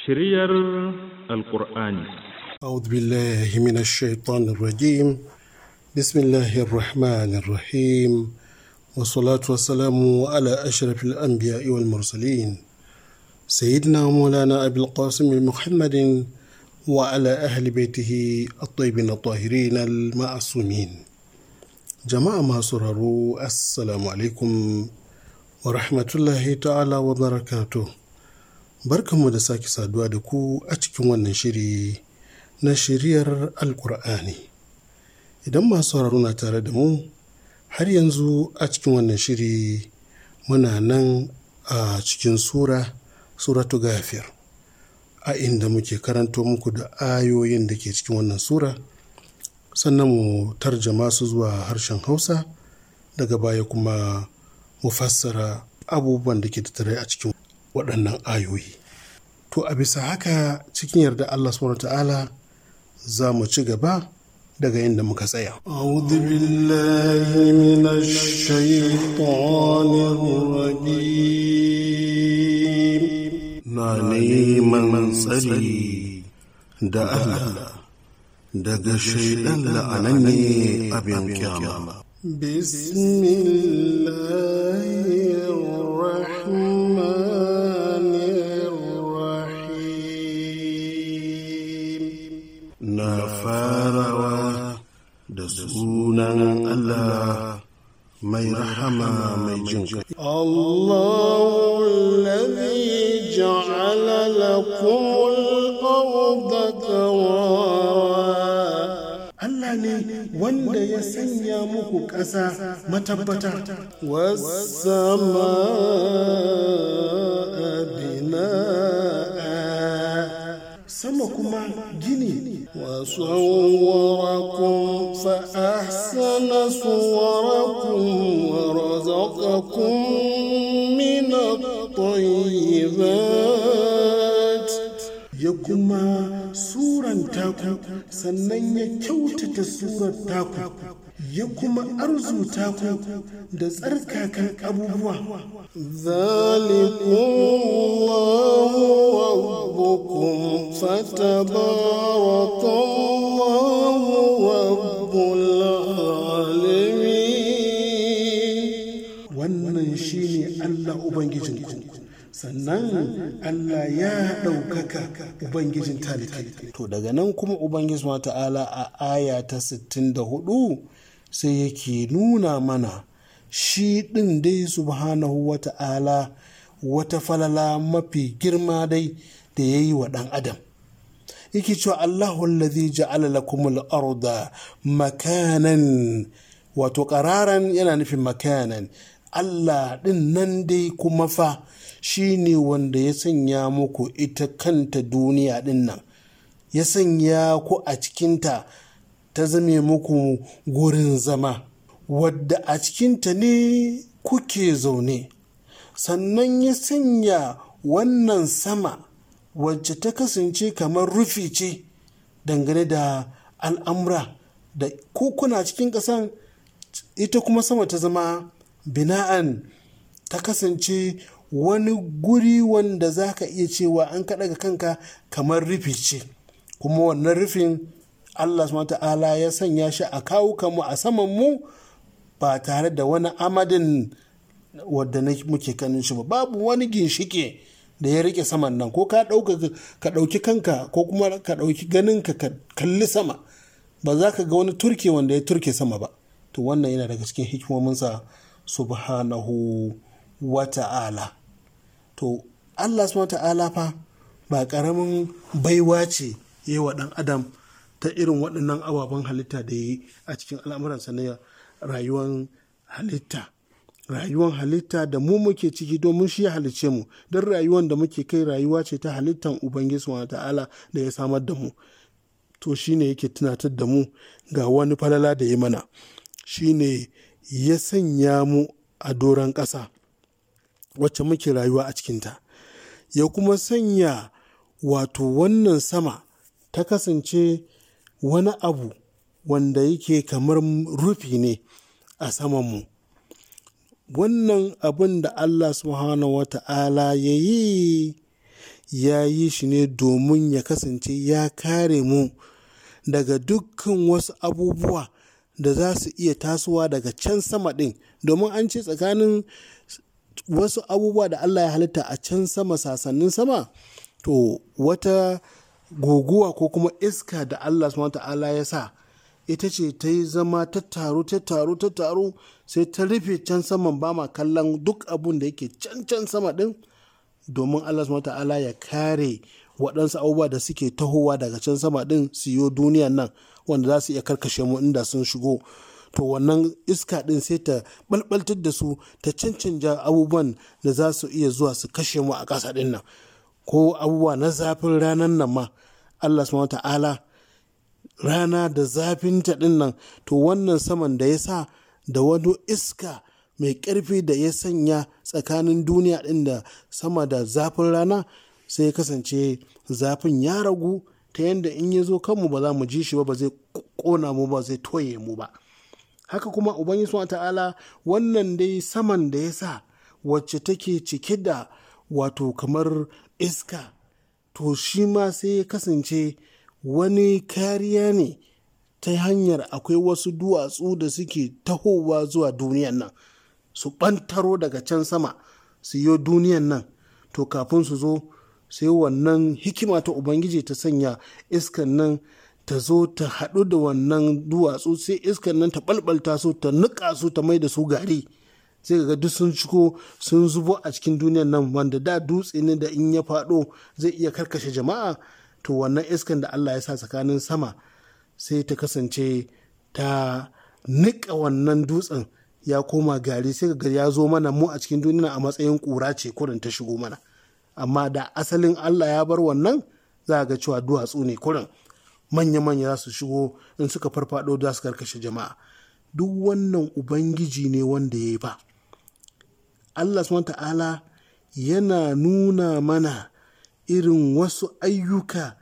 Shiryar Alƙur'ani. أعوذ بالله من الشيطان الرجيم بسم الله الرحمن الرحيم والصلاة والسلام على أشرف الأنبياء والمرسلين سيدنا مولانا أبي القاسم محمد وعلى أهل بيته الطيبين الطاهرين المعصومين. جماعة ما سرروا السلام عليكم ورحمة الله تعالى وبركاته. Barkanmu da sake saduwa da ku a cikin wannan shiri na shiriyar Alƙur'ani. Idan masu sauraro na tare da mu, har yanzu a cikin wannan shiri muna nan a cikin suratu Ghafir, a inda muke karanto muku da ayoyin da ke cikin wannan sura, sannan mu tarjama su zuwa harshen Hausa, daga baya kuma mu fassara abubuwan da ke tattare a cikin waɗannan ayoyi. To a bisa haka cikin yarda Allah subhanahu ta'ala za mu ci gaba daga inda muka tsaya. A'udhu billahi minash shaitanir rajim. Na neman tsari da Allah daga shaitan la'ananne abin kyama. Na farawa da sunan Allah mai rahama mai jin kai. Allahu alladhi ja'ala lakum al-ardha qawara. Allah ne wanda ya sanya muku ƙasa matabbata. Was-samaa binaa. Sama kuma gini. وصوركم فأحسن صوركم ورزقكم من الطيبات يكما سورة تاكو سنن يكوتة سورة تاكو يكما أرزو تاكو دز أركاكا أبوبوا ذلكم الله ربكم فتبارك الله رب العالمين. wannan shine Allah ubangijinku, sannan Allah ya ɗaukaka ubangijin talikai. To daga nan kuma ubangiji subhanahu ta'ala a aya ta 64 sai yake nuna mana shi ɗin dai subhanahu wa ta'ala wata falala mafi girma dai da ya yi wa ɗan adam. Yake cewa Allahu allazi ja'ala lakumul arda makanan, wato ƙararan yana nufin makanan. Allah ɗin nan dai kuma fa shi ne wanda ya sanya muku ita kanta duniya ɗin nan, ya sanya ku a cikinta ta zame muku gurin zama, wadda a cikinta ne kuke zaune, sannan ya sanya wannan sama wacce ta kasance kamar rufi ce dangane da al'amura da kuna cikin ƙasan, ita kuma sama ta zama bina'an, ta kasance wani guri wanda za ka iya cewa an kaɗa kanka kamar rufi ce, kuma wannan rufin Allah subhanahu ta'ala ya sanya shi a kawukanmu a saman mu ba tare da wani amadin wadda muke kanin shi ba. Babu wani ginshike da ya rike saman nan, ko ka ɗauki kanka ko kuma ka ɗauki ganinka ka kalli sama, ba za ka ga wani turke wanda ya turke sama ba. To wannan yana daga cikin hikimominsa subhanahu wa ta'ala. To Allah subhanahu ta'ala fa ba ƙaramin baiwa ce yi wa ɗan adam ta irin waɗannan ababen halitta da yi a cikin al'amuransa na rayuwar halitta da mu muke ciki, domin shi ya halicce mu. Don rayuwar da muke kai rayuwa ce ta halittar Ubangiji subhanahu ta'ala da ya samar da mu. To shine yake tunatar da mu ga wani falala da ya mana, shine ya sanya mu a doron ƙasa wacce muke rayuwa a cikinta, ya kuma sanya wato wannan sama ta kasance wani abu wanda yake kamar rufi ne a samanmu. Wannan abin da Allah subhanahu wa ta'ala ya yi ya yi shi ne domin ya kasance ya kare mu daga dukkan wasu abubuwa da za su iya tasowa daga can sama ɗin, domin an ce tsakanin wasu abubuwa da Allah ya halitta a can sama, sasannin sama, to wata guguwa ko kuma iska da Allah subhanahu ta'ala ya sa ita ce ta yi zama ta taru sai ta rufe can saman, ba ma kallon duk abun da yake can sama ɗin, domin Allah subhanahu ta'ala ya kare waɗansu abubuwa da suke tahowa daga can sama ɗin su yi duniyan nan, wanda za su iya karkashe mu inda sun shigo. To wannan iska ɗin sai ta ɓalɓaltar da su, ta cancanja abubuwan da za su iya zuwa su kashe mu a ƙasa ɗin nan, ko abubuwa na zafin ranar nan ma Allah subhanahu ta'ala, rana da zafinta ɗin nan, to wannan saman da ya sa da wani iska mai ƙarfi da ya sanya tsakanin duniya ɗin da sama da zafin rana, sai ya kasance zafin ya ragu ta yadda in ya zo kanmu ba za mu ji shi ba zai ƙona mu ba, zai toye mu ba. Haka kuma Ubangiji subhanahu ta'ala, wannan dai saman da ya sa wacce take cike da wato kamar iska, to shi ma sai ya kasance wani kariya ne ta hanyar akwai wasu duwatsu da suke tahowa zuwa duniyan nan su ɓantaro daga can sama su yi duniyan nan. To kafin su zo sai wannan hikima ta Ubangiji ta sanya iskan nan ta zo ta haɗu da wannan duwatsu, sai iskan nan ta ɓalɓalta su, ta niƙa su, ta mai da su gari, sai ga duk sun ciko sun zubo a cikin duniyan nan, wanda da dutse ne da in ya faɗo zai iya karkashe jama'a. To wannan iskan da Allah ya sa tsakanin sama sai ta kasance ta niƙa wannan dutsen, ya koma gari, sai ga ya zo mana mu a cikin duniya a matsayin ƙura ce kurin ta shigo mana. Amma da asalin Allah ya bar wannan, za ga cewa duwatsu ne kurin manya-manya za su shigo, in suka farfado za su karkashe jama'a. Duk wannan Ubangiji ne wanda ya yi ba. Allah subhanahu ta'ala yana nuna mana irin wasu ayyuka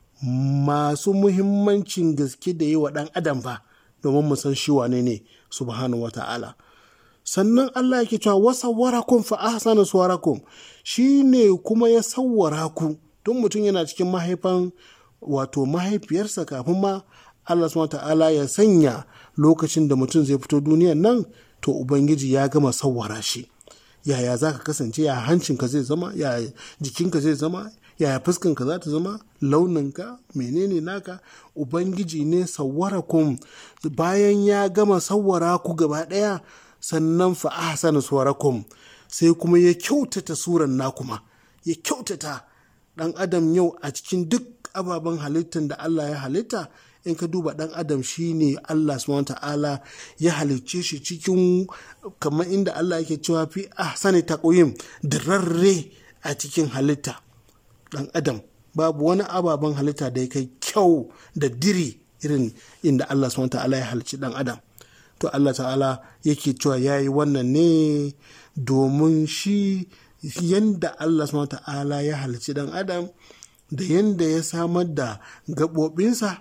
masu muhimmancin gaske da yi wa ɗan adam ba, domin mu san shi wane ne subhanahu wa ta'ala. Sannan Allah yake cewa wasawwarakum fa ahsana suwarakum, shi ne kuma ya sawwara ku tun mutum yana cikin mahaifan wato mahaifiyarsa, kafin ma Allah subhanahu ta'ala ya sanya lokacin da mutum zai fito duniyan nan, to Ubangiji ya gama sawwara shi. Yaya za ka kasance, yaya hancinka zai zama, yaya jikinka zai zama, yaya fuskanka za ta zama, launinka menene naka, Ubangiji ne sawwarakum. Bayan ya gama sawwara ku gaba ɗaya, sannan fa ahsana suwarakum, sai kuma ya kyautata suran nakuma, ya kyautata ɗan adam. Yau a cikin duk ababen halittar da Allah ya halitta, in ka duba ɗan adam shine Allah subhanahu ta'ala ya halicce shi cikin, kamar inda Allah yake cewa fi ahsani taqwim, dirarre a cikin halitta. Ɗan adam babu wani ababen halitta da ya kai kyau da diri irin inda Allah subhanahu ta'ala ya halicci ɗan adam. To Allah ta'ala yake cewa ya yi wannan ne domin shi, yanda Allah subhanahu ta'ala ya halicci ɗan adam da yanda ya samar da gaɓoɓinsa,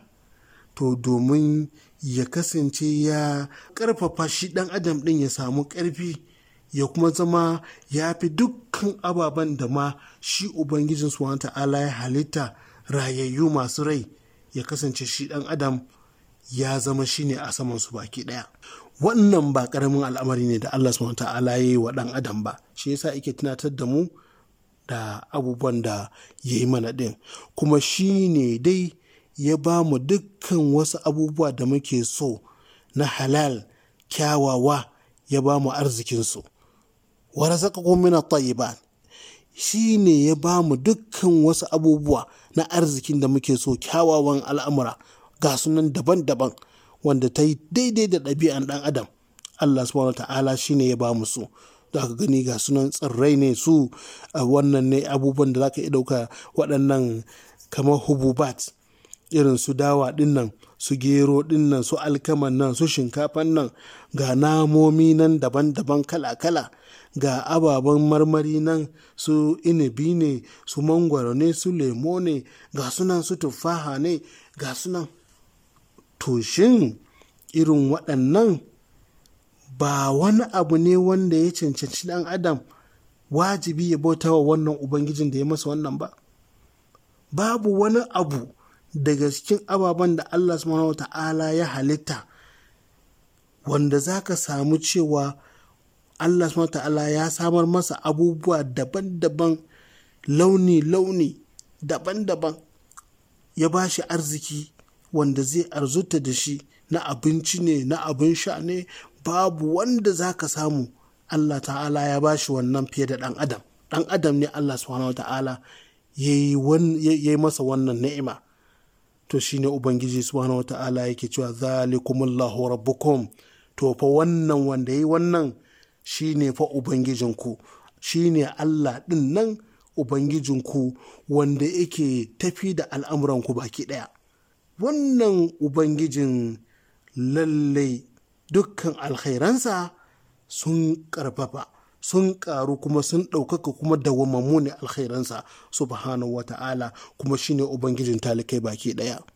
to domin ya kasance ya ƙarfafa shi ɗan adam ɗin ya samu ƙarfi, ya kuma zama ya fi dukkan ababen da ma shi Ubangijin subhanahu ta'ala ya halitta rayayyu masu rai, ya kasance shi ɗan adam ya zama shi ne a saman su baki ɗaya. Wannan ba ƙaramin al'amari ne da Allah subhanahu ta'ala ya yi wa ɗan adam ba, shi yasa yake tunatar da mu da abubuwan da ya yi mana ɗin, kuma shi ne dai ya ba mu dukkan wasu abubuwa da muke so na halal kyawawa, ya ba mu arzikinsu. Wa razaqakum min at-tayyibat, shi ne ya ba mu dukkan wasu abubuwa na arzikin da muke so, kyawawan al'amura ga sunan daban-daban wanda ta yi daidai da ɗabi'an ɗan adam. Allah subhanahu ta'ala shi ne ya ba mu su. Da ka gani ga sunan tsirrai ne su, wannan ne abubuwan da za ka iya ɗauka, waɗannan kamar hububat, irin su dawa ɗinnan, su gero ɗinnan, su alkaman nan, su shinkafan nan, ga namomi nan daban-daban kala-kala, ga ababen marmari nan, su inibi ne, su mangwaro ne, su lemo ne, ga sunan su tufaha ne, ga sunan. To shin irin waɗannan ba wani abu ne wanda ya cancanci ɗan adam wajibi ya bauta wa wannan Ubangijin da ya masa wannan ba? babu wani abu daga cikin ababen da Allah subhanahu wa ta'ala ya halitta wanda za ka samu cewa Allah subhanahu wa ta'ala ya samar masa abubuwa daban-daban, launi-launi daban-daban, ya ba shi arziki wanda zai arzuta da shi, na abinci ne, na abin sha ne, babu wanda za ka samu Allah ta'ala ya ba shi wannan fiye da ɗan adam. Ɗan adam ne Allah subhanahu wa ta'ala ya yi masa wannan ni'ima. To shine Ubangiji subhanahu wa ta'ala yake cewa zalikumullahu rabbukum, to fa wannan wanda ya yi wannan shine fa Ubangijinku, shine Allah ɗin nan Ubangijinku wanda yake tafi da al'amuranku baki ɗaya. Wannan Ubangijin lallai dukkan alkhairansa sun ƙarfafa, sun ƙaru kuma sun ɗaukaka kuma dawwamammu ne alkhairansa subhanahu wa ta'ala, kuma shine Ubangijin talikai baki ɗaya.